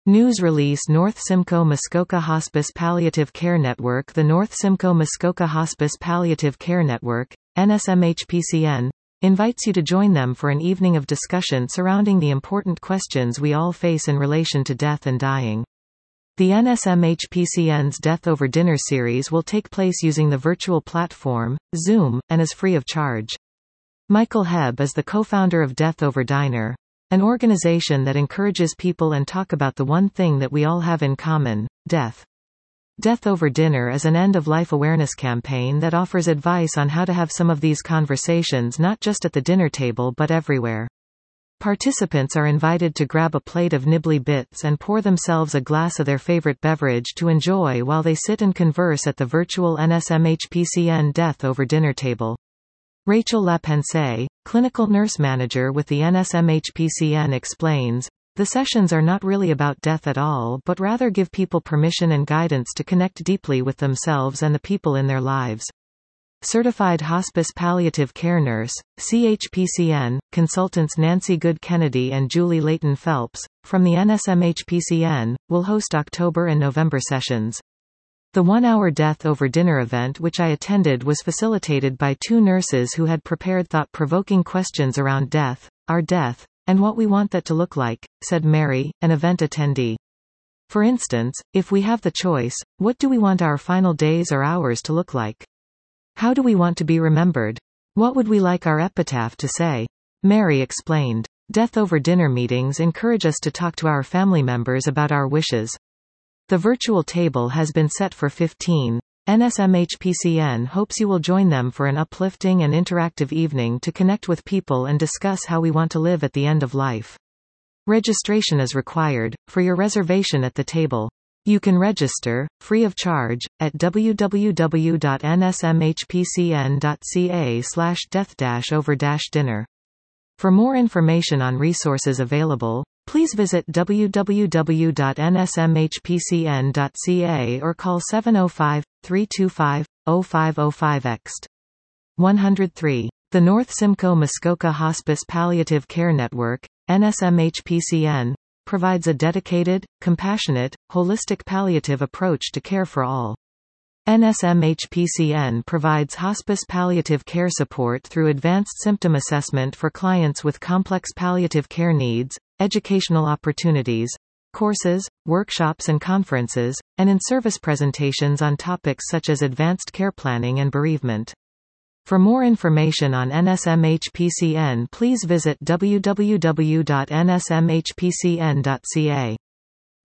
News release North Simcoe Muskoka Hospice Palliative Care Network. The North Simcoe Muskoka Hospice Palliative Care Network, NSMHPCN, invites you to join them for an evening of discussion surrounding the important questions we all face in relation to death and dying. The NSMHPCN's Death Over Dinner series will take place using the virtual platform, Zoom, and is free of charge. Michael Hebb is the co-founder of Death Over Dinner, an organization that encourages people and talk about the one thing that we all have in common, death. Death Over Dinner is an end-of-life awareness campaign that offers advice on how to have some of these conversations not just at the dinner table but everywhere. Participants are invited to grab a plate of nibbly bits and pour themselves a glass of their favorite beverage to enjoy while they sit and converse at the virtual NSMHPCN Death Over Dinner table. Rachel Lapense, clinical nurse manager with the NSMHPCN, explains, "The sessions are not really about death at all but rather give people permission and guidance to connect deeply with themselves and the people in their lives." Certified Hospice Palliative Care Nurse, CHPCN, consultants Nancy Good Kennedy and Julie Layton Phelps, from the NSMHPCN, will host October and November sessions. The one-hour Death Over Dinner event which I attended was facilitated by two nurses who had prepared thought-provoking questions around death, our death, and what we want that to look like, said Mary, an event attendee. For instance, if we have the choice, what do we want our final days or hours to look like? How do we want to be remembered? What would we like our epitaph to say? Mary explained. Death Over Dinner meetings encourage us to talk to our family members about our wishes. The virtual table has been set for 15. NSMHPCN hopes you will join them for an uplifting and interactive evening to connect with people and discuss how we want to live at the end of life. Registration is required, for your reservation at the table. You can register, free of charge, at www.nsmhpcn.ca/death-over-dinner. For more information on resources available, please visit www.nsmhpcn.ca or call 705-325-0505 103. The North Simcoe Muskoka Hospice Palliative Care Network, NSMHPCN, provides a dedicated, compassionate, holistic palliative approach to care for all. NSMHPCN provides hospice palliative care support through advanced symptom assessment for clients with complex palliative care needs, educational opportunities, courses, workshops and conferences, and in-service presentations on topics such as advanced care planning and bereavement. For more information on NSMHPCN, please visit www.nsmhpcn.ca.